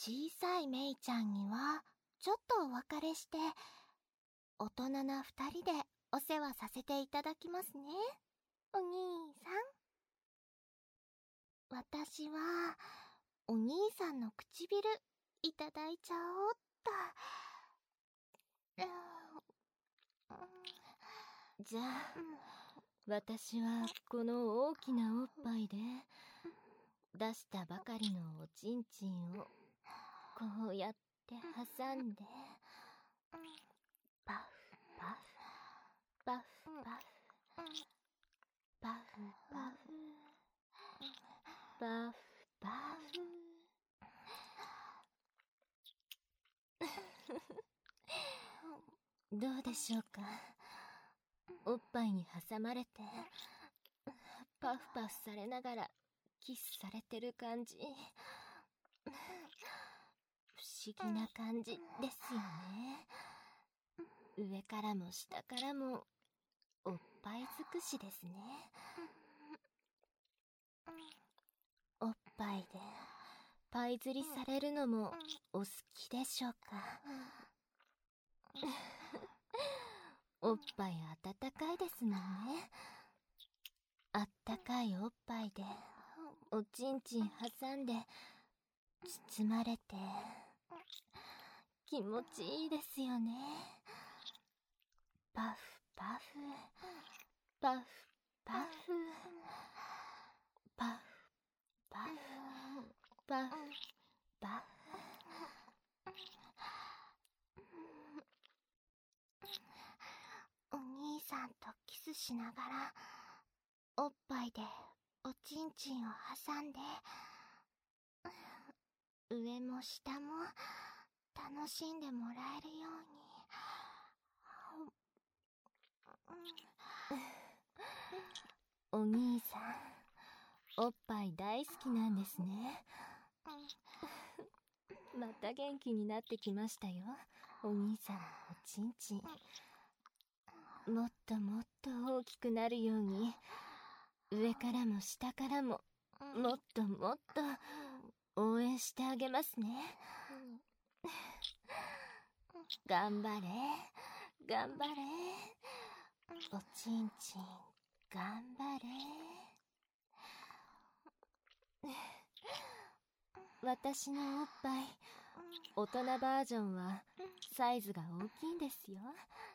小さいメイちゃんにはちょっとお別れして、大人な2人でお世話させていただきますね、お兄さん。私はお兄さんの唇いただいちゃおうっと。 じゃあ、私はこの大きなおっぱいで出したばかりのおちんちんをこうやって挟んで、パフパフパフパフパフパフパフパフどうでしょうか。おっぱいに挟まれてパフパフされながらキスされてる感じ、不思議な感じですよね。上からも下からもおっぱい尽くしですね。おっぱいでパイ釣りされるのもお好きでしょうか。おっぱい温かいですもんね。あったかいおっぱいでおちんちん挟んで包まれて気持ちいいですよね。パフパフパフパフパフパフパフパフ。 お兄さんとキスしながらおっぱいでおちんちんを挟んで、上も下も楽しんでもらえるよお兄さん、おっぱい大好きなんですね。また元気になってきましたよ、お兄さんのおちんちん。もっともっと大きくなるように、上からも下からももっともっと応援してあげますね。頑張れ頑張れ、おちんちん頑張れ。私のおっぱい、大人バージョンはサイズが大きいんですよ。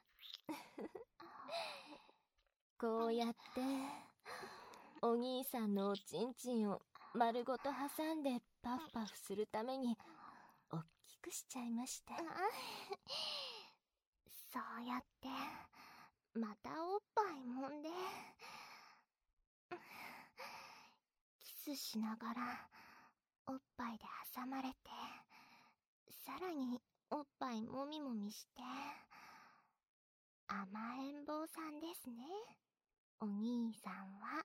こうやってお兄さんのおちんちんを丸ごと挟んでパフパフするためにおっきくしちゃいました。 そうやってまたおっぱい揉んでキスしながらおっぱいで挟まれて、さらにおっぱいもみもみして、甘えん坊さんですね、お兄さんは。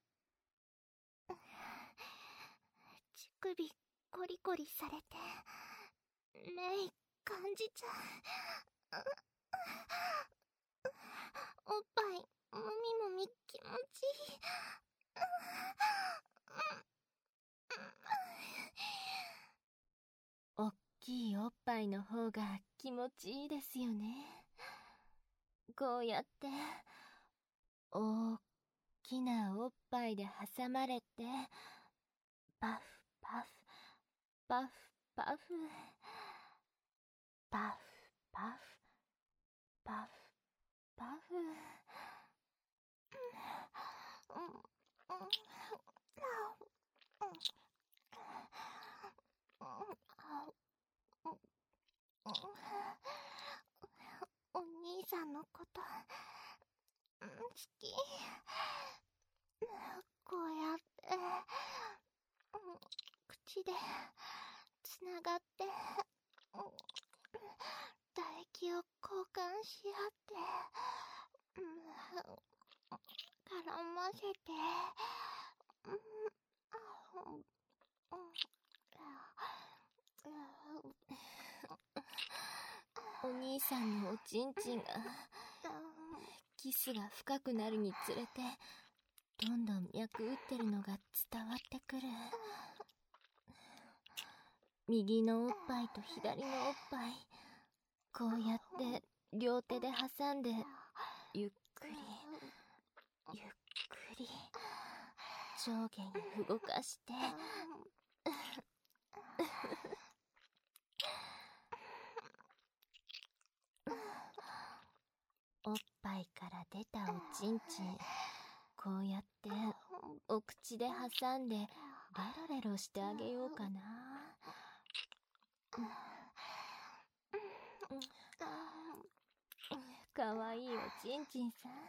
乳首コリコリされてレイ感じちゃう。おっぱいもみもみ気持ちいい。 おっきいおっぱいの方が気持ちいいですよね。こうやっておっきなおっぱいで挟まれてパフパフパフパフパフパフパフパフ。 お兄さんのこと好き。こうやって口でつながって唾液を交換し合って絡ませてお兄さんのおちんちんがキスが深くなるにつれてどんどん脈打ってるのが伝わってくる。 右のおっぱいと左のおっぱい、こうやって両手で挟んで、ゆっくりゆっくり上下に動かしておっぱいから出たおちんちん、こうやってお口で挟んでレロレロしてあげようかな。かわいいおちんちんさん。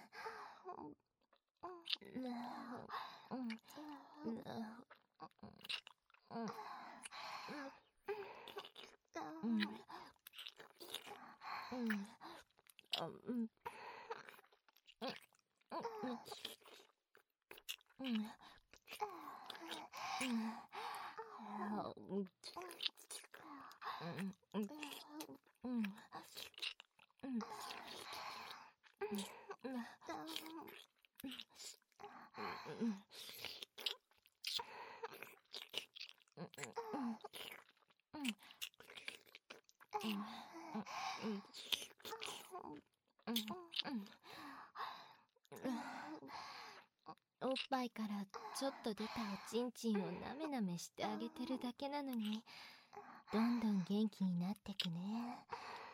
おっぱいからちょっと出たおちんちんをなめなめしてあげてるだけなのに、どんどん元気になってくね。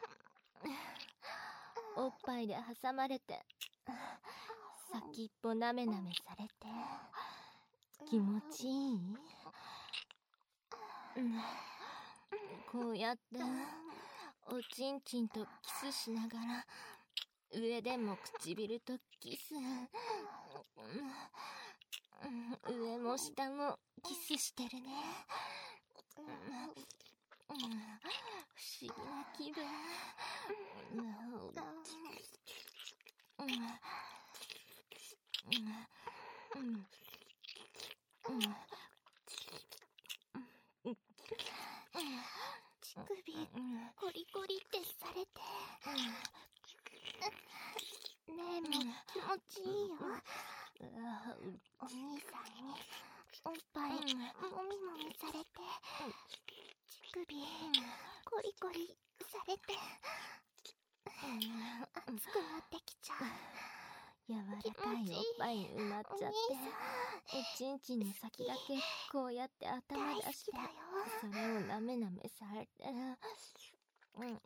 おっぱいで挟まれて、先っぽなめなめされて、気持ちいい？こうやっておちんちんとキスしながら、上でも唇とキス、上も下もキスしてるね。不思議な気分。 乳首コリコリってされて、ねえも気持ちいいよ。お兄さんにおっぱいもみもみされて、乳首コリコリされて、熱くなってきちゃう。 柔らかいおっぱいに埋まっちゃって、おちんちんの先だけこうやって頭出して、それをなめなめされて、もっ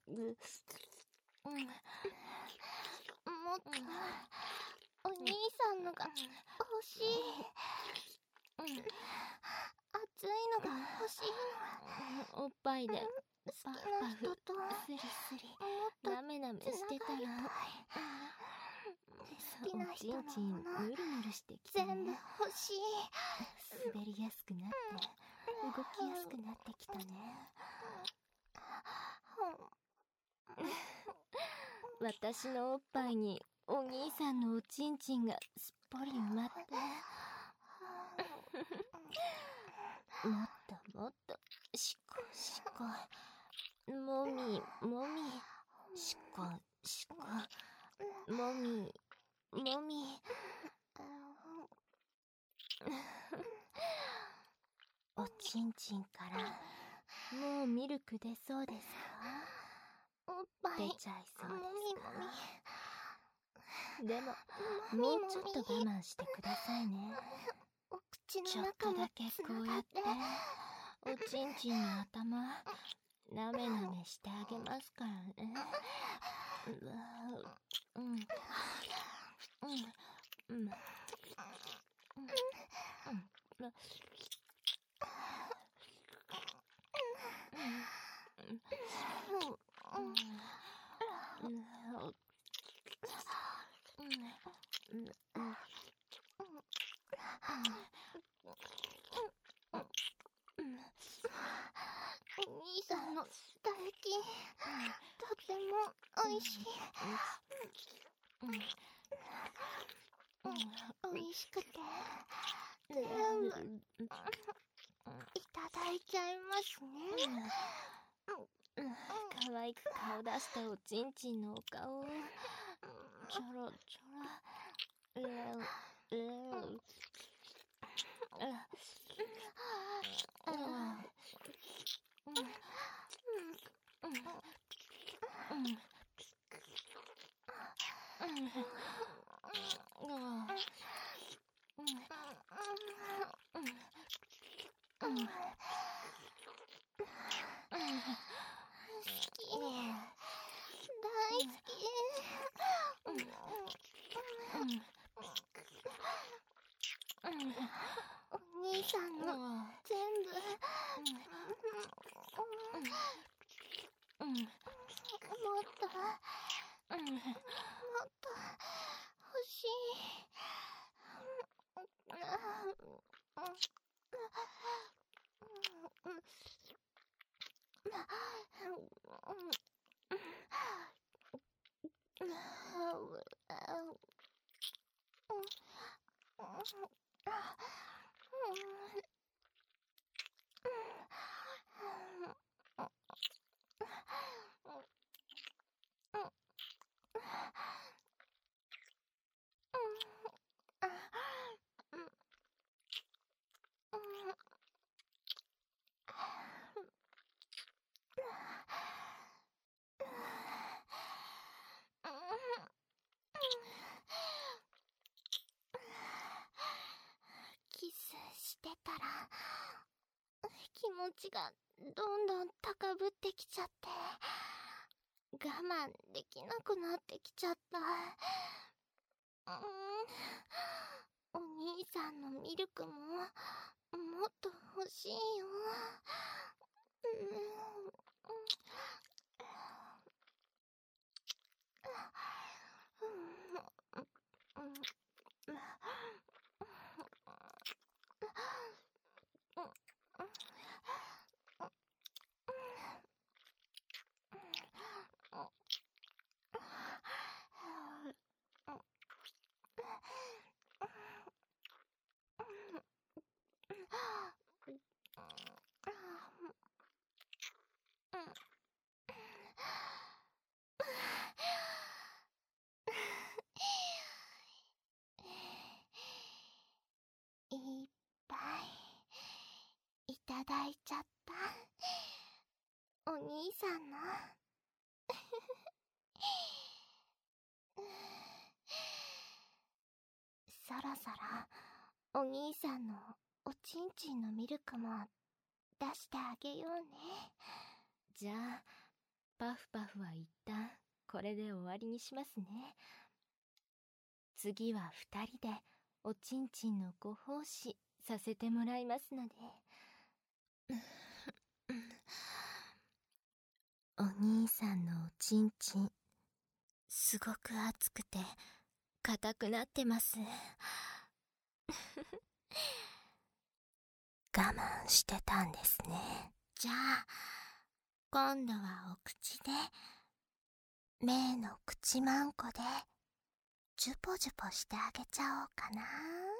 とお兄さんのが欲しい。熱いのが欲しいの。 おっぱいで好きパフパフな人とスリスリなめなめしてたら、 好きな人のおちんちんものぬるぬるしてきてね。 全部欲しい。 滑りやすくなって動きやすくなってきたね。私のおっぱいにお兄さんのおちんちんがすっぽり埋まって、もっともっとしこしこ、もみもみ、しこしこ、もみもみ。おちんちんからもうミルク出そうですか？ おっぱい出ちゃいそうもみもみ。 でももうちょっと我慢してくださいね。 お口ちょっの中もとだけこうやっておちんちんの頭なめなめしてあげますからね。 お兄さんの唾液とてもおいしい。おいしくて全部いただいちゃいますね。 かわいく顔出したおちんちんのお顔をちょろちょろお兄さんの全部もっと欲しい。キスしてたら気持ちがどんどん高ぶってきちゃって、我慢できなくなってきちゃった。お兄さんのミルクももっと欲しいよ。いっぱいいただいちゃった。お兄さんのそろそろお兄さんのおちんちんのミルクも出してあげようね。 じゃあパフパフは一旦これで終わりにしますね。次は2人でおちんちんのご奉仕させてもらいますので。お兄さんのおちんちんすごく熱くて硬くなってます。我慢してたんですね。 じゃあ今度はお口で、メイの口マンコでジュポジュポしてあげちゃおうかな。